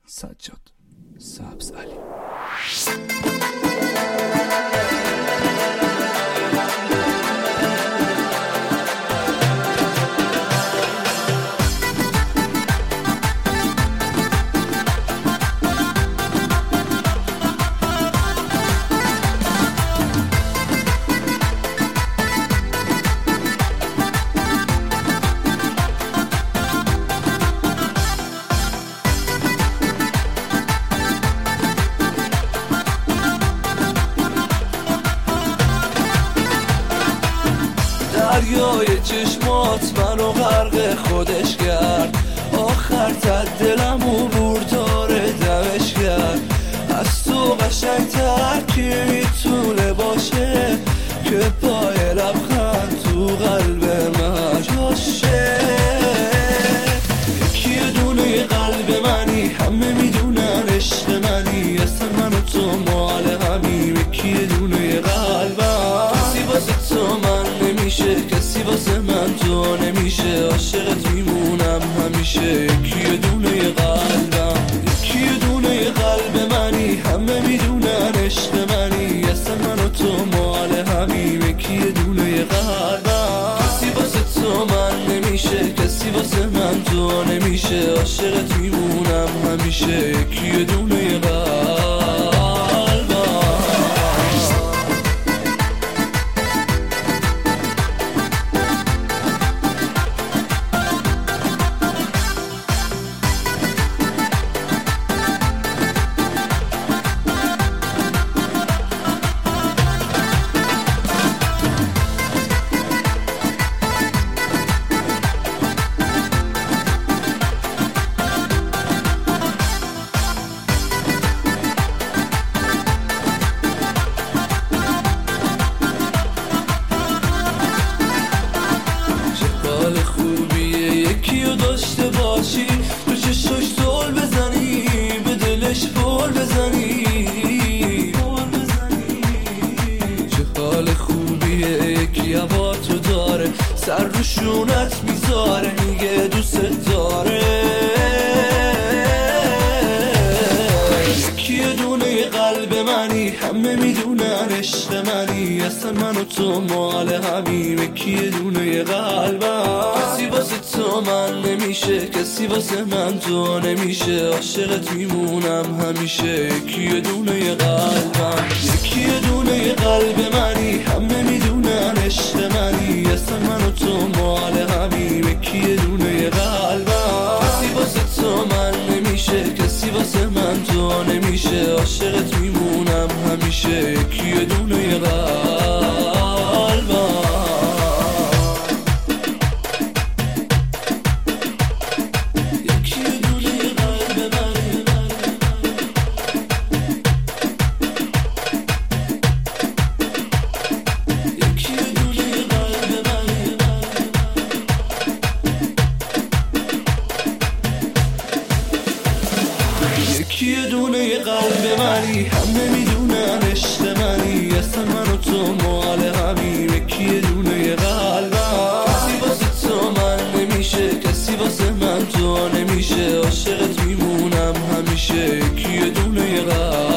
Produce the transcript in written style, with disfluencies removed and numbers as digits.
سجاد سبز علی. دریای چشمات منو غرق خودش کرد، آخر تا دلمو برداره دمش کرد. از تو قشنگتر کی میتونه باشه که پای لبخند تو قلب من جاشه. یکی دونه قلب منی، همه میدونن عشق منی، اصلا من و تو مال همیم. یکی دونه قلبم، کسی واسه تو من نمیشه، کسی واسه من تو نمیشه، عاشقت میمونم همیشه. یکی دونه قلبم، یکی دونه قلب منی، همه میدونن عشق منی، اصلا من و تو مال همیم. یکی دونه قلبم، کسی واسه تو من نمیشه، کسی واسه من تو نمیشه، عاشقت میمونم همیشه. یکی دونه قلبم. یکیو داشته باشی، تو چشاش دل بزنی، به دلش بول بزنی. چه حال خوبیه یکی هوا تو داره، سر رو شونت میذاره، میگه دوست داره. یکی دونه قلب منی، همه میدونن عشق منی، اصلا من و تو مال همیم. یکی دونه قلبم، کسی واسه تو من نمیشه، کسی واسه من تو نمیشه، عاشقت میمونم همیشه. یکی دونه قلبم، یکی دونه قلب منی، همه میدونن عشق منی، اصلا من و تو مال همیم. یکی دونه قلبم، کسی واسه تو من نمیشه، کسی واسه من تو نمیشه، عاشقت میمونم همیشه. یکی دونه قلبم. یکی دونه قلب منی، همه میدونن عشق منی، اصلا من و تو مال همیم. یکی دونه قلبم، کسی واسه تو من نمیشه، کسی واسه من تو نمیشه، عاشقت میمونم همیشه. یکی دونه قلبم.